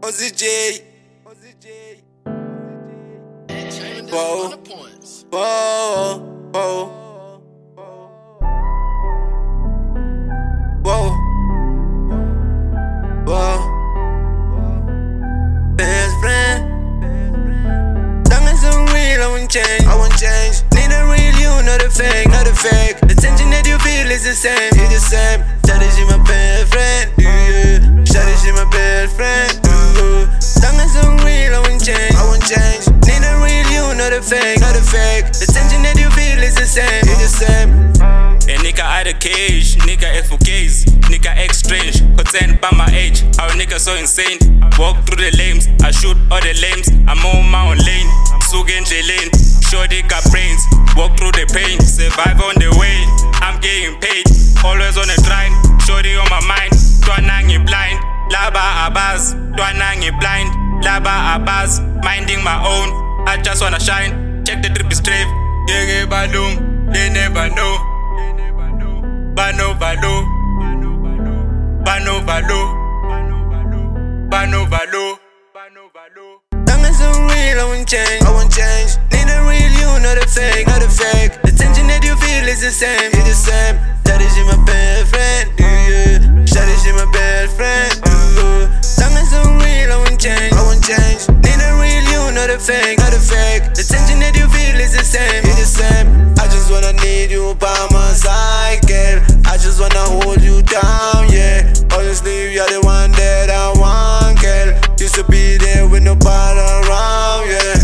Ozzy J. Whoa, whoa, whoa, whoa, whoa. Best friend. Long as I'm real, I won't change. Need a real you, not a fake, The tension that you feel is the same, it's the same. Shawty, she my best friend, yeah. Shawty, she my best friend, yeah. Long as I'm real, I won't change. Need a real you, not a fake, The tension that you feel is the same, it's the same. A nigga out of cage, nigga FOKs, nigga X strange, concerned by my age. Our nigga so insane. Walk through the lanes, I shoot all the lames. I'm on my own lane, Sugan J lane. Shorty got brains, walk through the pain, survive on the way. I'm getting paid, always on the grind. Shorty on my mind, Twanangi blind. Laba Abaz, Twanangi blind. Laba Abaz, minding my own. I just wanna shine, check the drip is straight. Yeah, balloon, they never know. Bano valo, Long as I'm real, I won't change. Need a real you, not a fake, The tension that you feel is the same, it's the same. Shawty, she my best friend, yeah. Shawty, she my best friend, yeah. Long as I'm real, I won't change. Need a real you, not a fake, The tension that you feel is the same, it's the same. I just wanna need you by my side, girl. I just wanna hold you down, yeah. Honestly, you're the one that I want, girl. Used to be there with nobody around, yeah.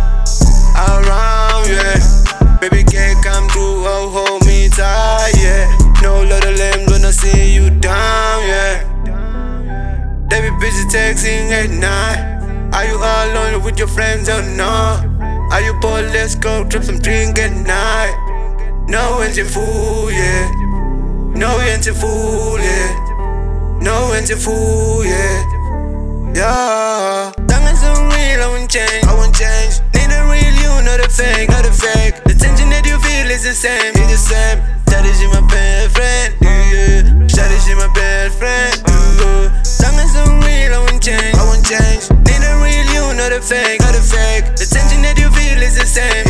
Baby, can't come through, oh, hold me tight, yeah. No lot of lambs when I see you down, yeah. They be busy texting at night. Are you alone with your friends or no? Are you bored? Let's go trip some drink at night. No engine fool, yeah. No engine fool, yeah. No engine fool, yeah. Yeah. Long as I'm real, I won't change. Need a real you, not a fake, The tension that you feel is the same, it's the same. Shawty, she my best friend, yeah. Shawty, she my best friend, yeah. Long as I'm real, I won't change. Need a real you, not a fake, The tension that you feel is the same.